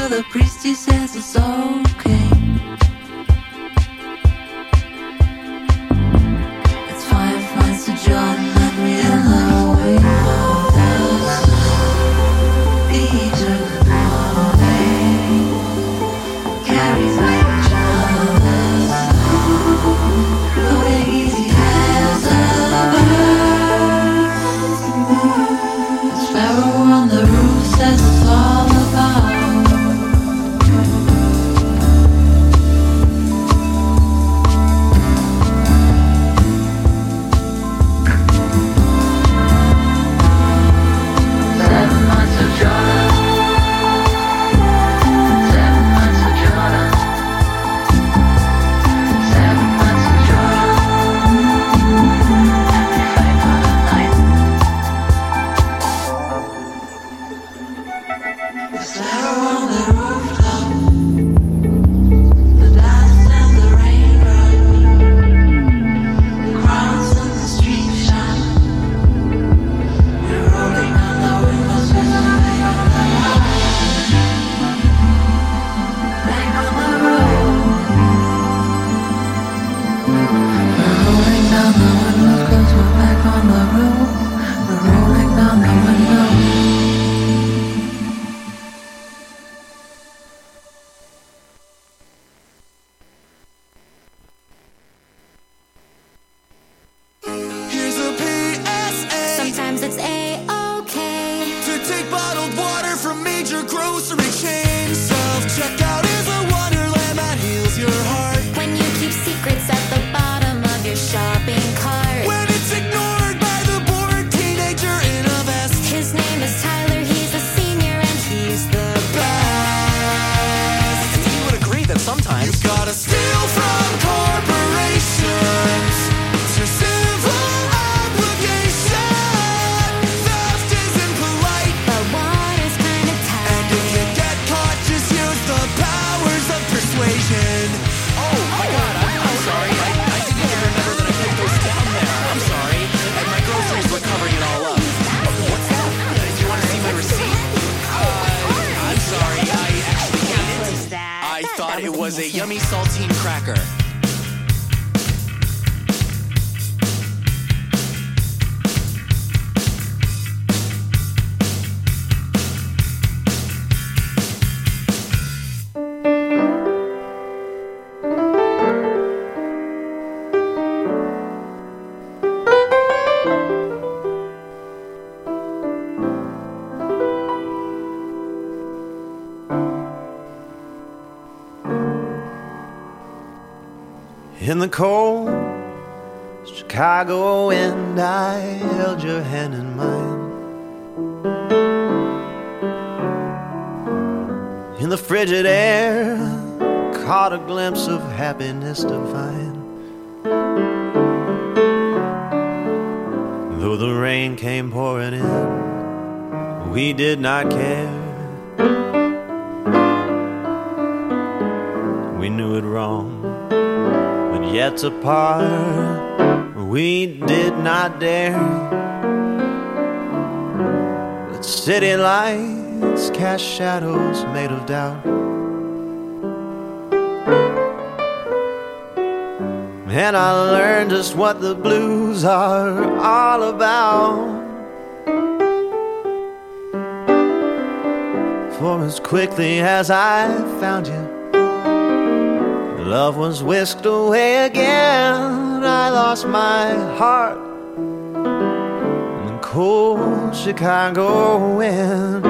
the priest, he says it's okay. It's 5 months to Jordan and we in the way. Egypt, carries like Charles, floating easy as a bird. The sparrow on the roof says it's all about. In the cold Chicago wind, I held your hand in mine. In the frigid air, caught a glimpse of happiness divine. Though the rain came pouring in, we did not care. We knew it wrong, but yet to part, we did not dare. But city lights cast shadows made of doubt, and I learned just what the blues are all about. For as quickly as I found you, love was whisked away again. I lost my heart in the cold Chicago wind.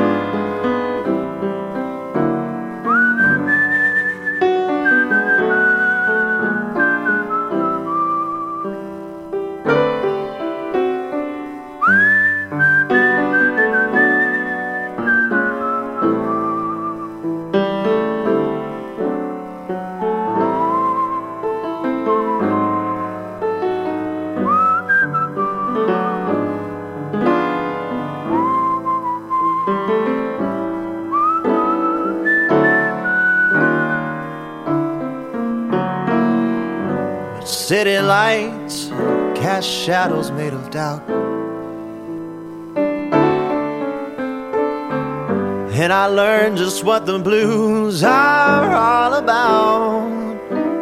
City lights cast shadows made of doubt, and I learned just what the blues are all about.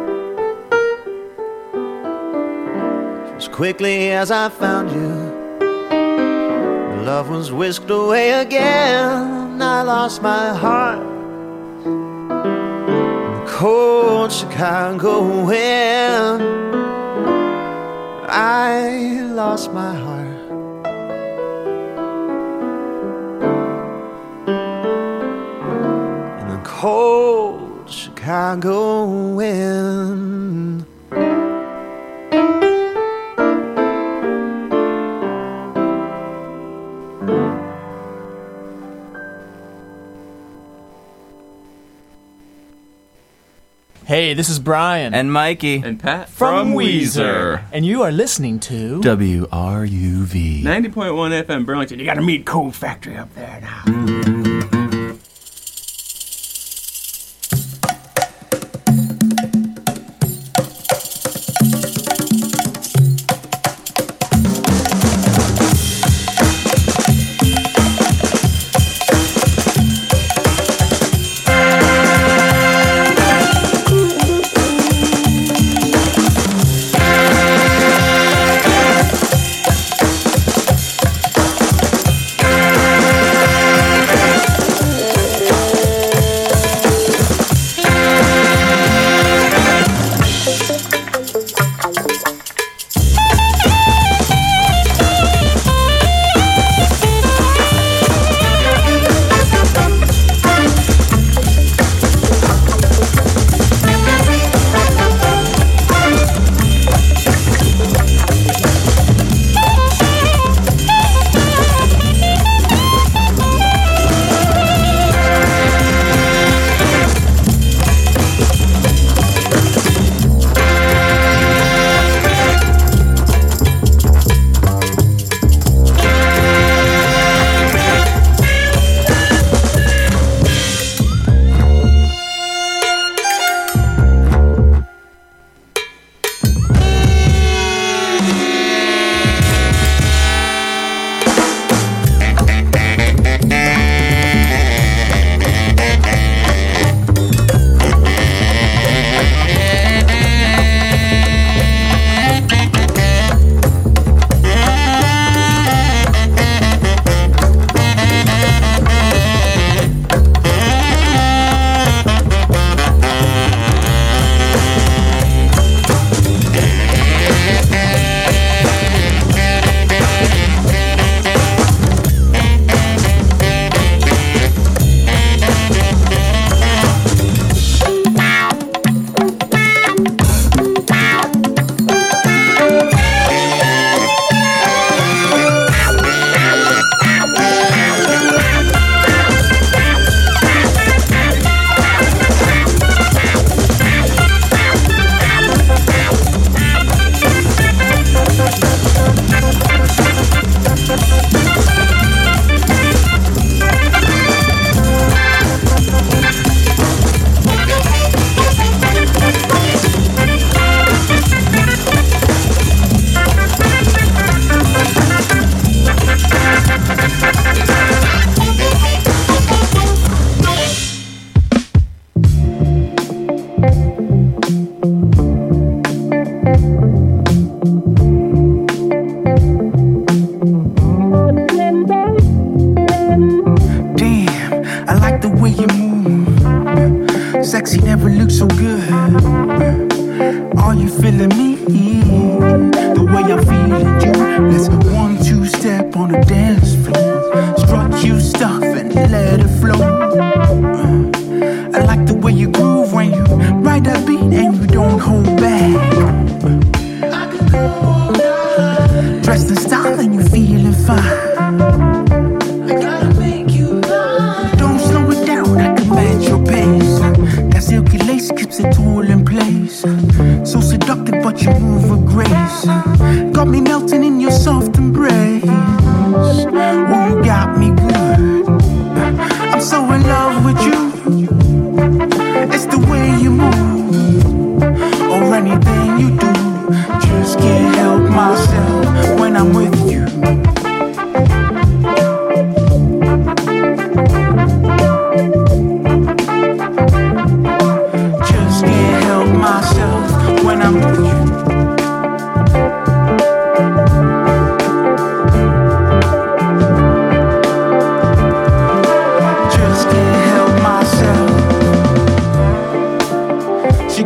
As quickly as I found you, love was whisked away again. I lost my heart in the cold Chicago wind. I lost my heart in the cold Chicago wind. Hey, this is Brian. And Mikey. And Pat. From Weezer. And you are listening to WRUV 90.1 FM Burlington. You got a meat cold factory up there now. Sexy never looked so good. Are you feeling me? The way I'm feeling you. Let's 1-2 step on the dance floor. Strut you stuff and let it flow. I like the way you groove when you ride that beat and you don't hold back. Dressed in style and you feeling fine. I gotta make you mine. Don't slow it down, I can match your pace. That silky lace keeps it all in place. So seductive but you move with grace. Got me melting in your soft embrace. Oh, you got me good. I'm so in love with you. It's the way you move, or anything you do. Just can't help myself when I'm with you.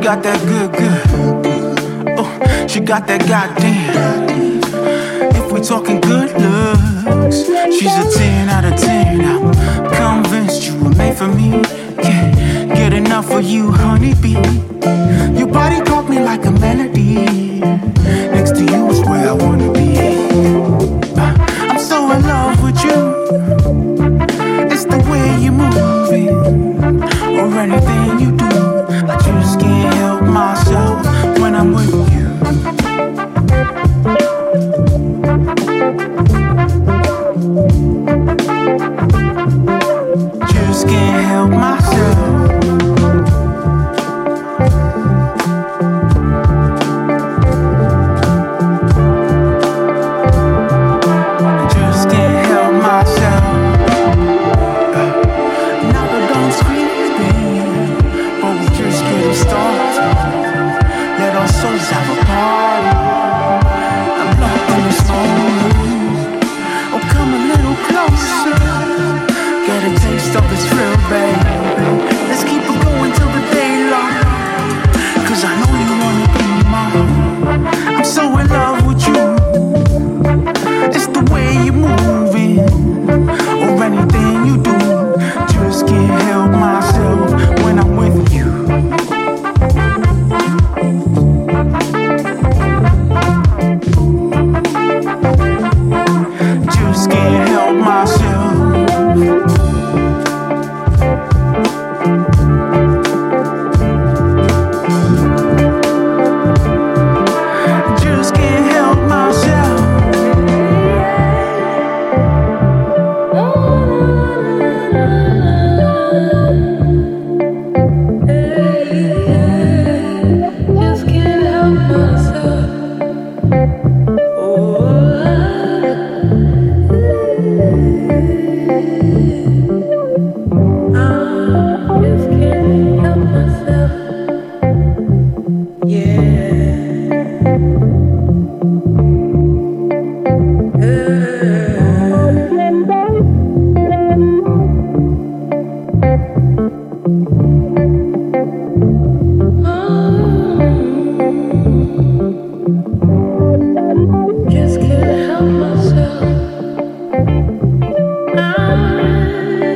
got that good. Oh, she got that goddamn. If we talking good looks, she's a 10 out of 10. I'm convinced you were made for me. Can't get enough of you, honeybee. Your body caught me like a melody. Next to you is where I wanna be. I'm so in love with you. It's the way you move it, or anything you do. I just can't help myself when I'm with you. Just can't help myself. Just can't help myself. Now I don't scream, but we just getting started. Let our souls have a party. I'm locked in this moment. Oh, come a little closer. Get a taste of this thrill, baby. Let's keep it going till the daylight. 'Cause I know you wanna be mine. I'm so in love with you. It's the way you move it, or anything you do. Just can't help myself when I'm with you. Just can't help myself. Just can't help myself. Just can't help myself. Just can't help myself. Just can't help myself.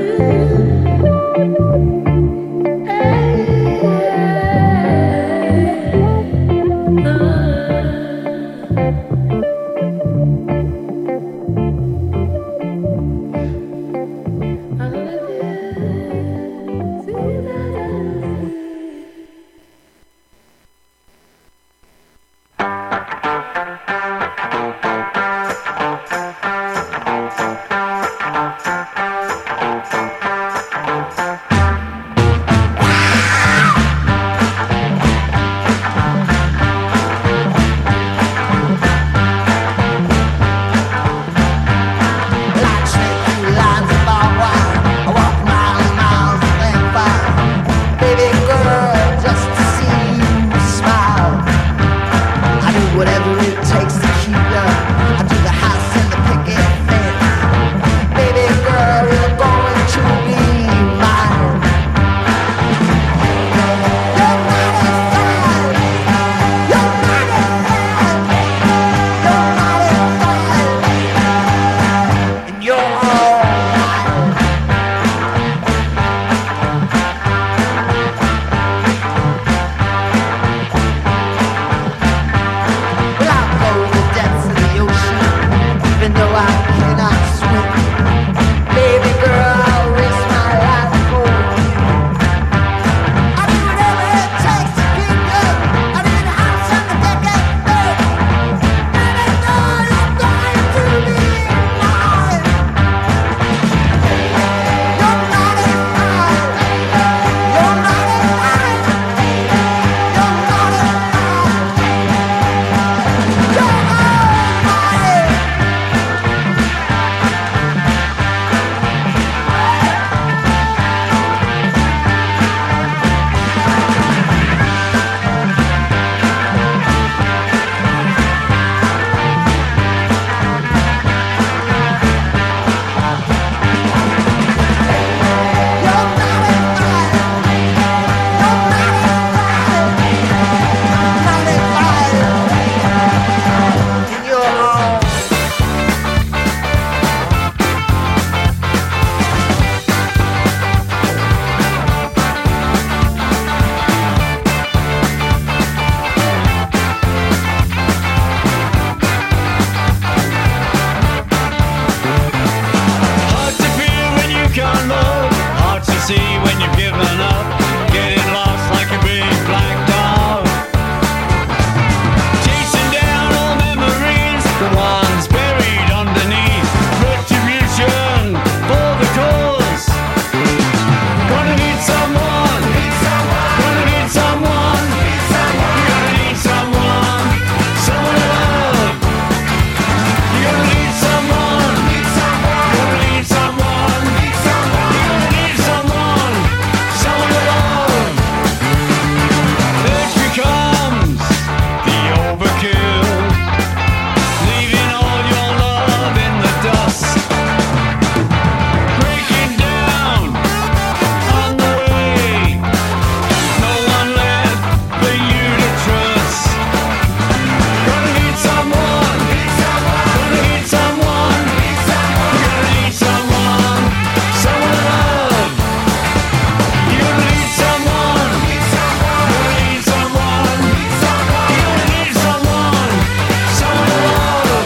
see when you've given up, getting lost like a big black dog, chasing down all memories, the ones buried underneath retribution for the cause. Gonna need someone, gonna need someone, you're gonna need someone, someone to love. You're gonna need someone, you're gonna need someone, you're gonna need someone, someone to love. This becomes the overkill, leaving all your love in the dust, breaking down on the way, no one left for you to trust. Gonna need someone, gonna need someone, you're gonna need someone, someone to love. You're gonna need someone, you're gonna need someone, you're gonna need someone, someone to love.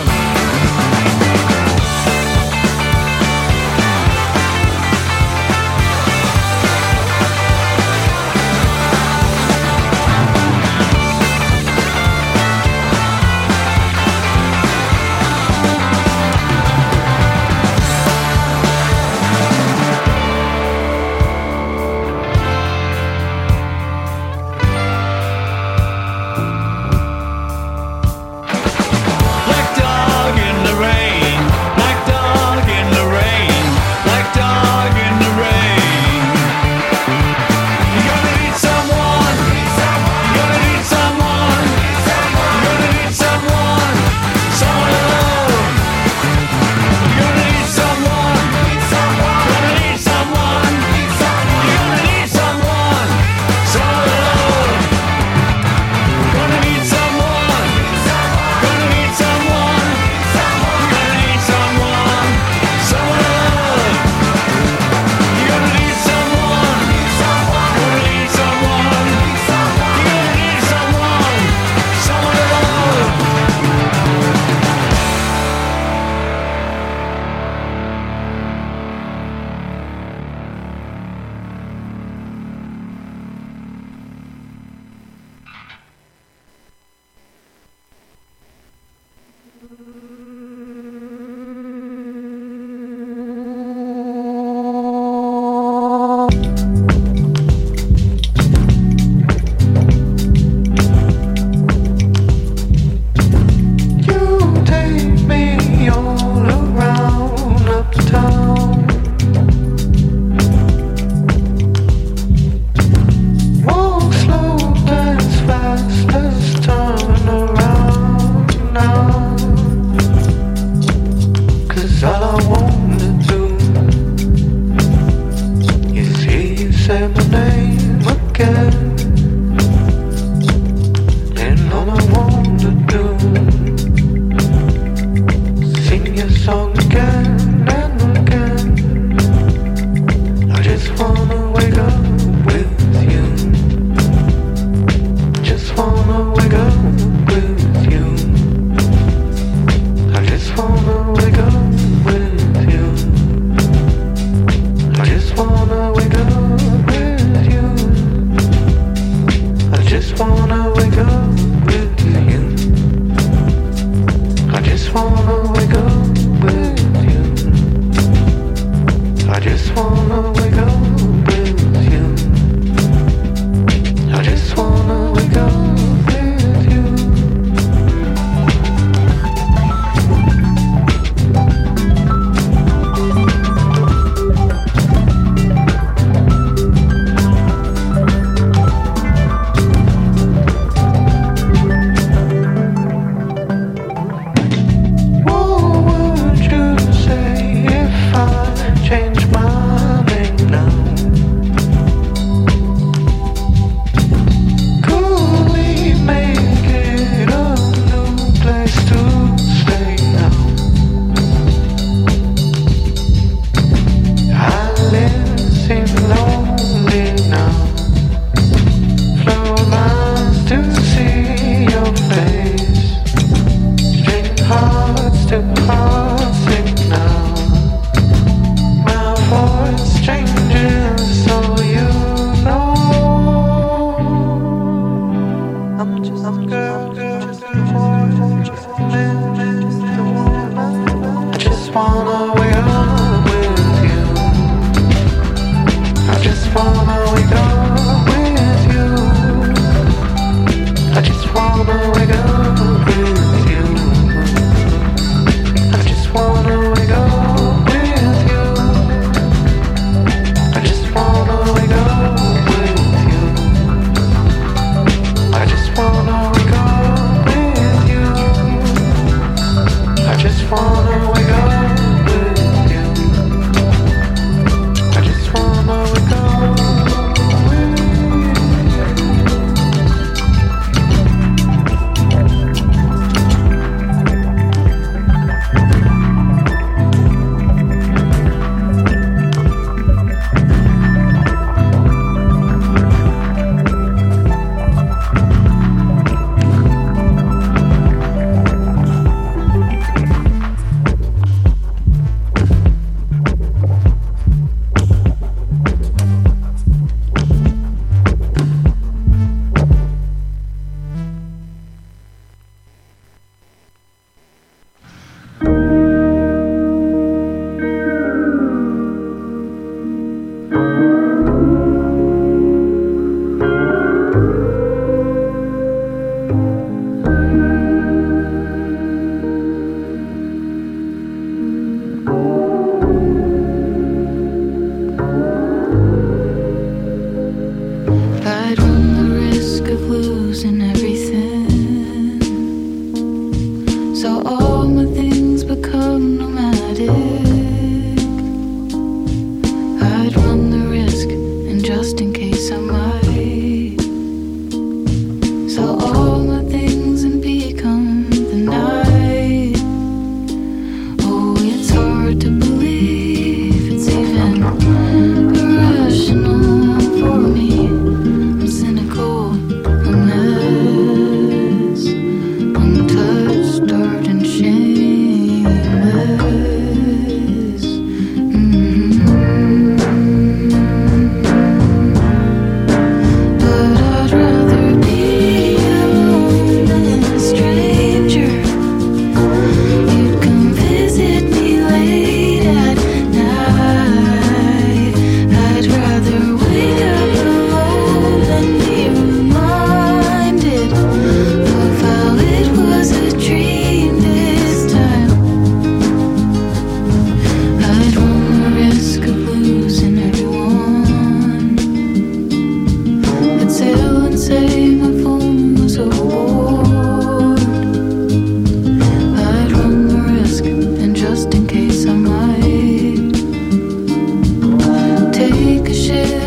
Black dog in the rain, black dog in the rain, black dog in the rain. You're gonna need someone, you're gonna need someone, you're gonna need someone, someone to love. You're gonna need someone, you're gonna need someone, you're gonna need someone, someone to love. Gonna need someone, gonna need someone, gonna need someone, someone to love. You're gonna need someone, gonna need someone, you're gonna need someone, someone to love. You take me all around uptown. Walk slow, dance fast, let's turn around now. 'Cause all I wanna do is hear you say my name again. And all I wanna do, sing your song again and again. I just wanna wake up with you. Just wanna wake up with you. I just wanna wake up with you. I just wanna wake up with you. I just wanna wake up with you. I just wanna wake up with you. I just wanna wake up with you. I just wanna wake up with you. What would you say if I changed my name?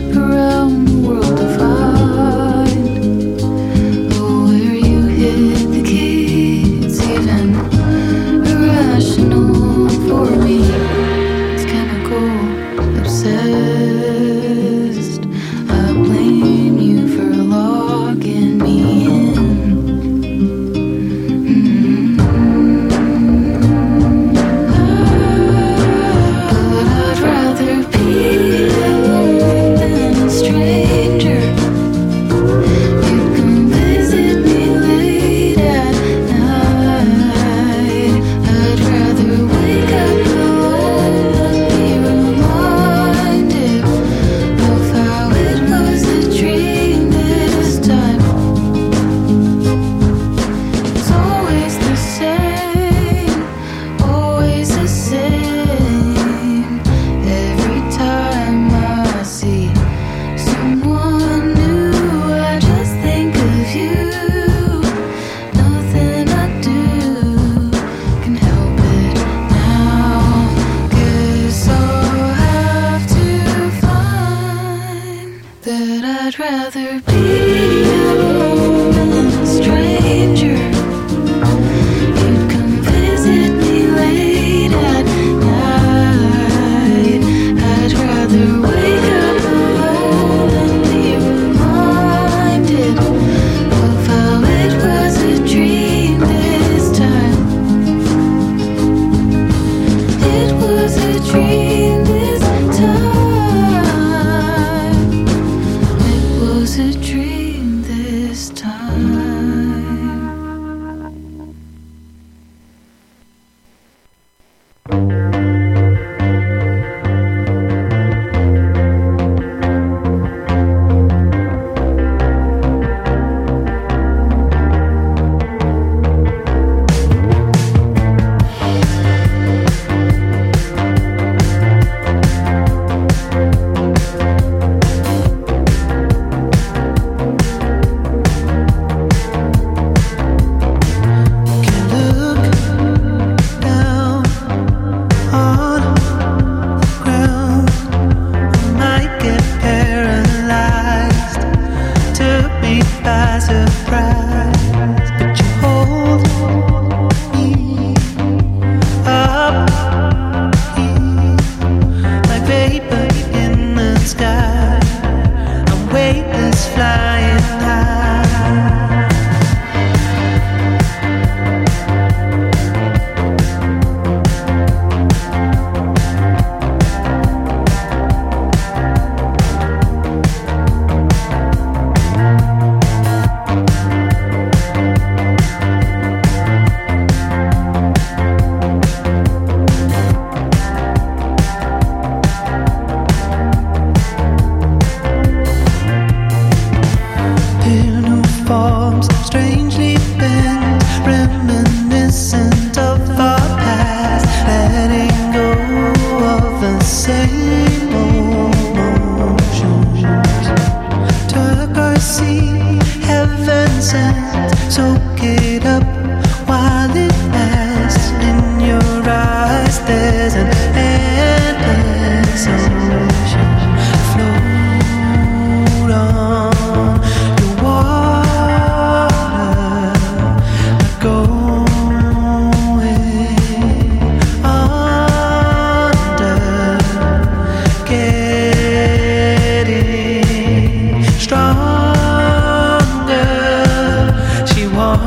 around the world to find. Oh, where you hit the key, it's even irrational for me. It's chemical obsessed. I blame you for locking me in. But I'd rather be alone than a stranger. You come visit me late at night. I'd rather wake up alone than be reminded of how it was a dream this time. It's always the same, always the same. Every time I see someone new, I just think of you. Nothing I do can help it now. Guess I'll have to find that I'd rather be alone than a stranger. You'd come visit me late at night. I'd rather wake up alone than be reminded of how it was a dream this time. It was a dream this time. It was a dream this time. Stronger, she wants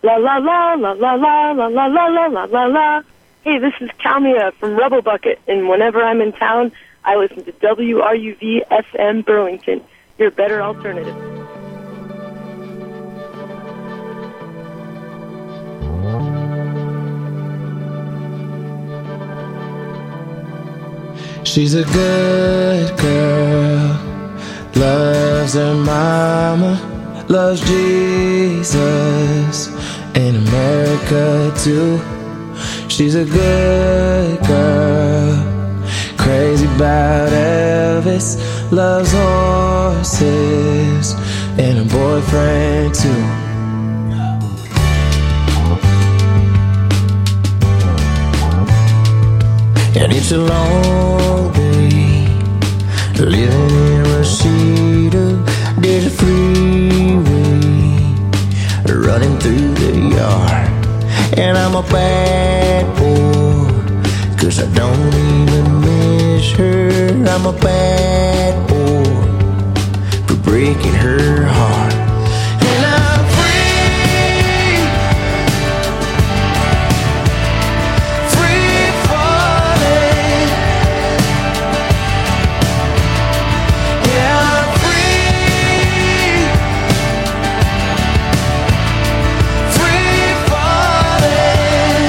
La la la la la la la la la la la la la. Hey, this is Kalmia from Rebel Bucket, and whenever I'm in town, I listen to WRUV FM Burlington, your better alternative. She's a good girl, loves her mama, loves Jesus and America too. She's a good girl, crazy about Elvis, loves horses and a boyfriend too. And it's a long day living in Reseda. There's a freeway running through the yard, and I'm a bad boy, 'cause I don't even miss her. I'm a bad boy for breaking her heart. And I'm free, free falling. Yeah, I'm free, free falling.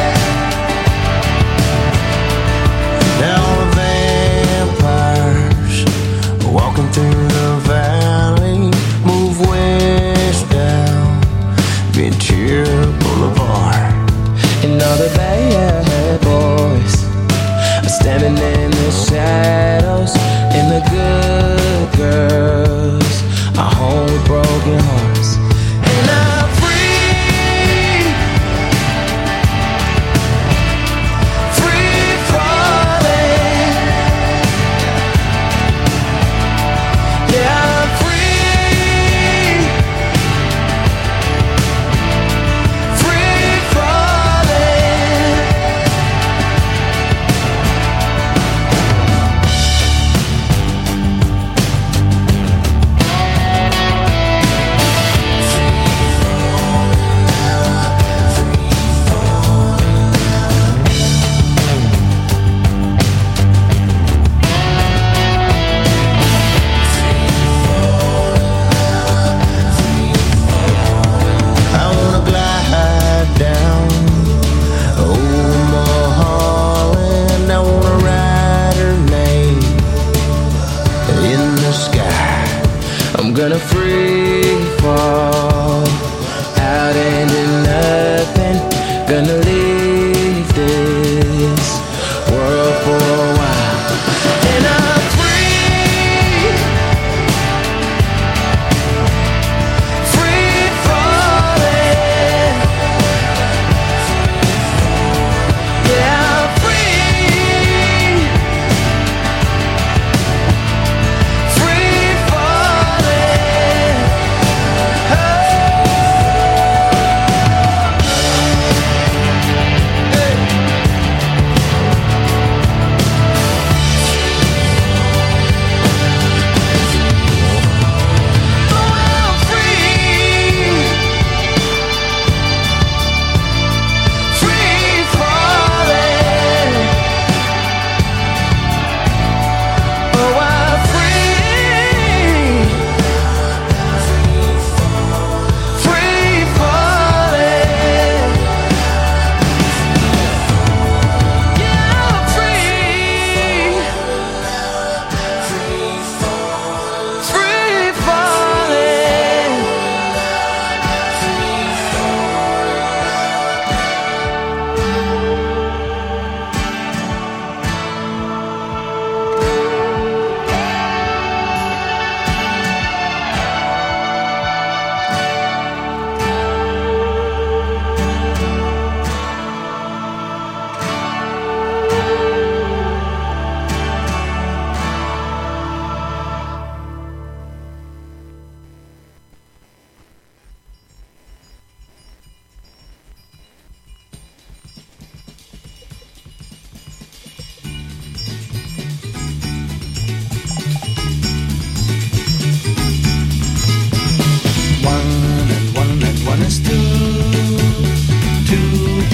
Now vampires walking through the valley, move west down Ventura Boulevard, and all the bad boys are standing in the shadows, and the good girls are home with broken hearts. And I'm free, free falling. Yeah, I'm free, free falling. I wanna glide down over Mulholland. I wanna ride her name in the sky. I'm gonna free fall out into nothing. Gonna leave this world for a while. And I'm free, free falling. Yeah, I'm free, free falling. Oh.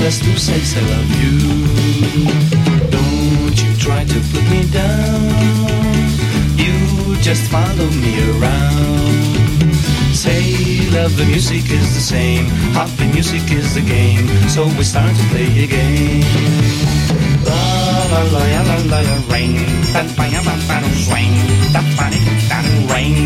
just to say I love you. Don't you try to put me down, you just follow me around. Say love, the music is the same, happy music is the game, so we start to play a game. La la la la la la la rain, that fire that swing, that funny that rain.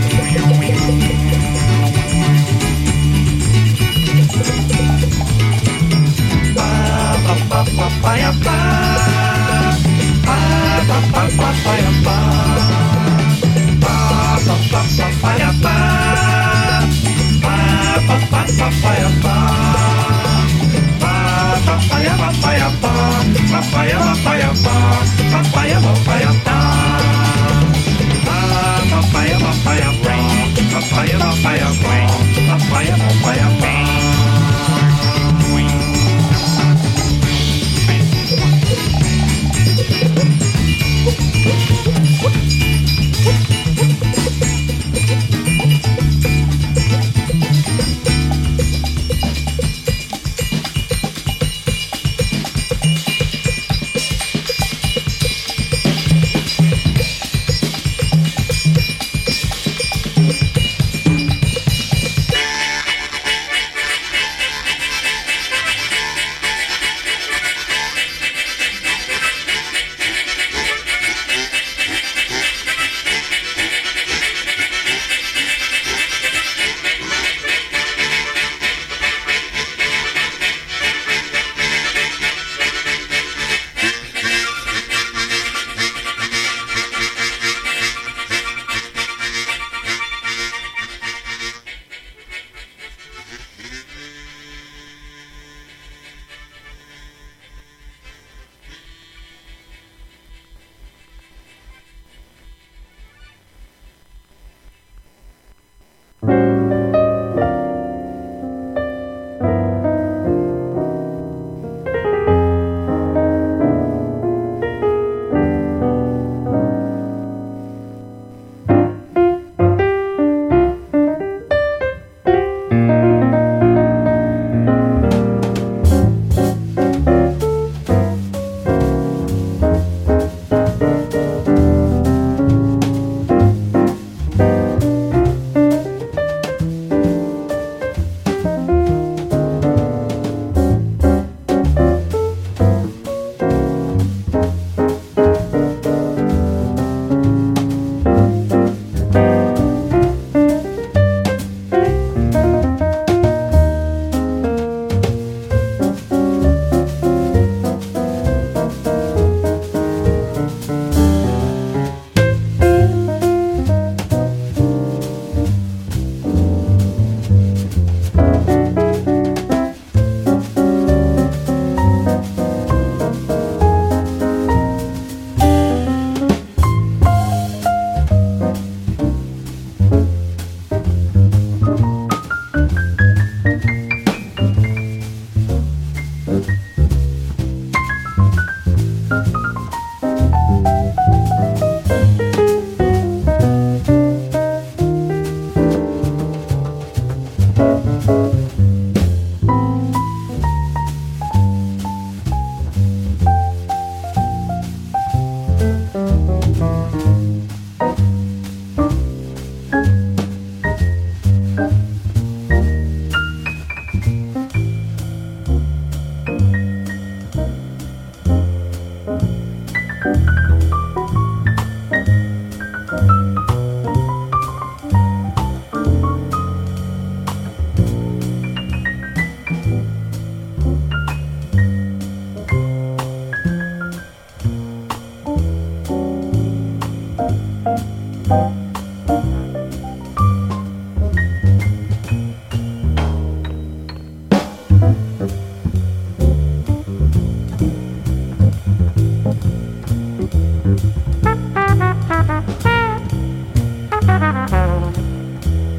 Ba ba ba ba ba ya ba, ba ba ba ba ba ya ba, ba ba ba ba ba ya ba, ba ba ba ba ba ya ba, ba ba ba ya ba ba ya ba, ba ba ya ba ba ya ba, ba ba ya ba ba ya ba, ba ba ya ba ba ya ba, ba ba ya ba ba ya ba, ba ba ya ba ba ya ba.